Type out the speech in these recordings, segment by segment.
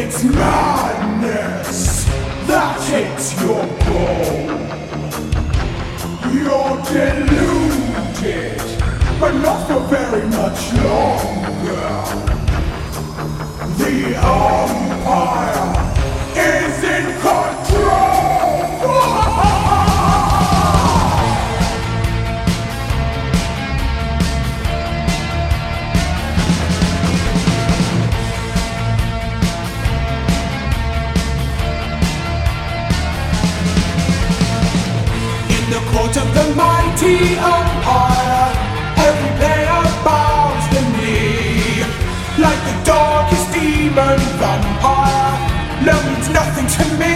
It's madness that hits your goal. You're deluded, but not for very much longer. The Empire is in control! In the court of the mighty Empire, every player bows the knee. Like the darkest demon vampire, love means nothing to me.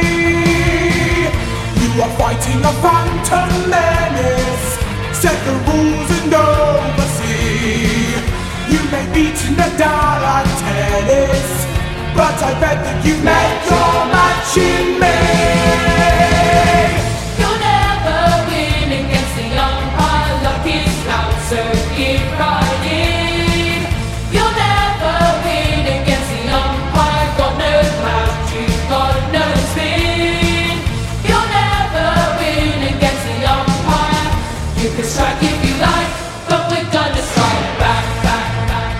You are fighting a phantom menace, set the rules and oversee. You may beat Nadal at tennis, but I bet that you make your match in me. You'll never win against the Empire, luck is out, so keep riding. You'll never win against the Empire, got no clout, you've got no spin. You'll never win against the Empire, you can strike if you like, but we're gonna strike back, back, back,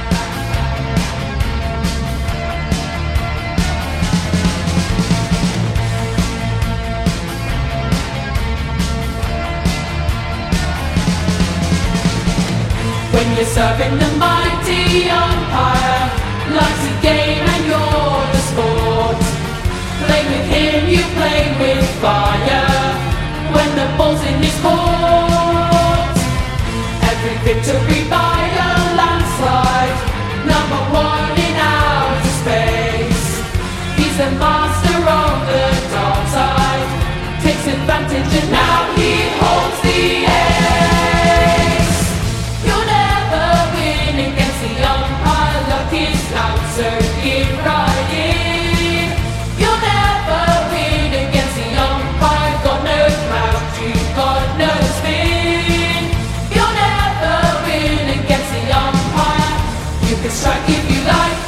when you're serving the mighty Empire, life's a game and you're the sport. Play with him, you play with fire, when the ball's in his court. Every victory by a landslide, number one in outer space. He's the master of the dark side, takes advantage and now he holds the ace. You'll never win against the Empire, luck is out, so keep riding. You'll never win against the Empire, got no clout, you've got no spin. You'll never win against the Empire, you can strike if you like,